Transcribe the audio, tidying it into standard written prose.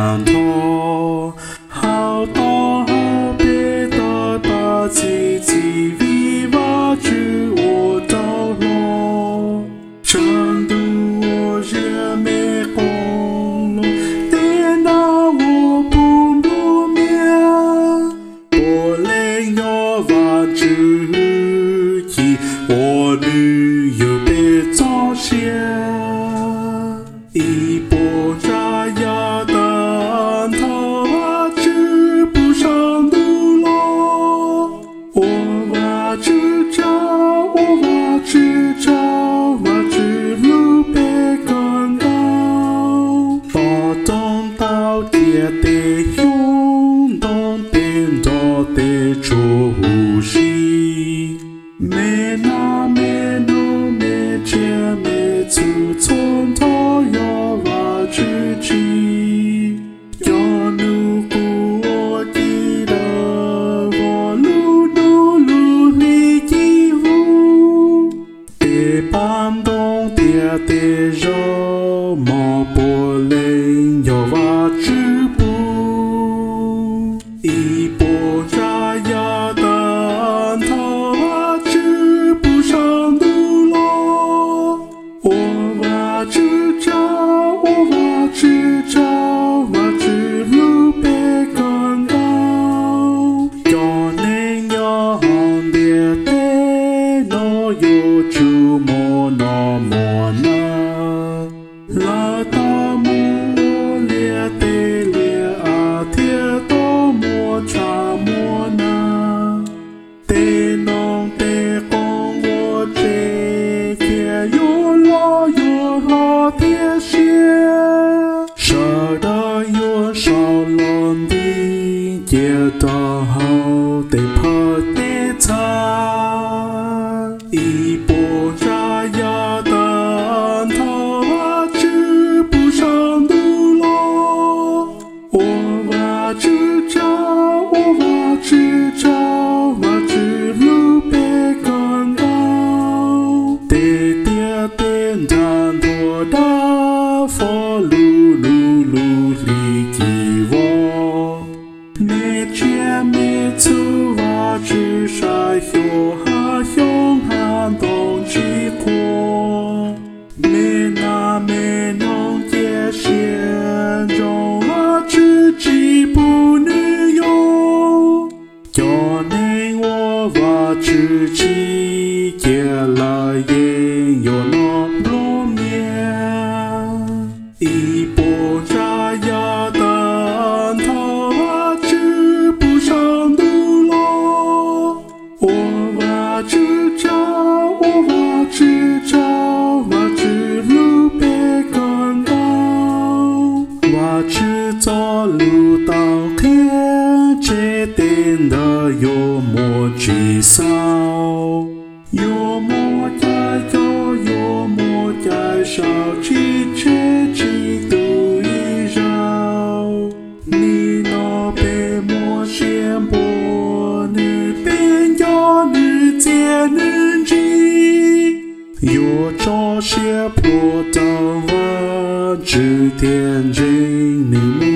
难逃，好多好别的把自己为挖掘我道路，成都我也没功劳，电脑我不露面，我累要挖掘一我旅游别早些。一波炸药弹头挖掘不上路了，我挖掘着，我挖掘着，挖掘路被更高，把东到底得用，东点到得出息，没那没努没接没出从头。要努过我的我努力义务，得搬动的肉毛不灵要挖掘步，一波炸药弹头挖掘不上路了，我挖掘着，我挖掘着。拉达木我列得列阿铁多莫查莫那，得弄得光我这些有老铁些，啥的有少浪的也到好得怕得惨，一波炸药弹头。挖掘着，我挖掘着，挖掘路被更高，得点点弹头的佛路里给我，没见没走挖掘晒有哈用寒冬之过，没那没弄也先中挖掘几不能用，要能我挖掘几也来也有那路面，一波炸药弹头挖掘不上路了，我挖掘着，我挖掘着，挖掘路被更高，挖掘着路到看这点的有莫沮丧，有莫在少几却几度一绕，你那被莫先播，你边要你见人机，有这些破灯瓦指点着你。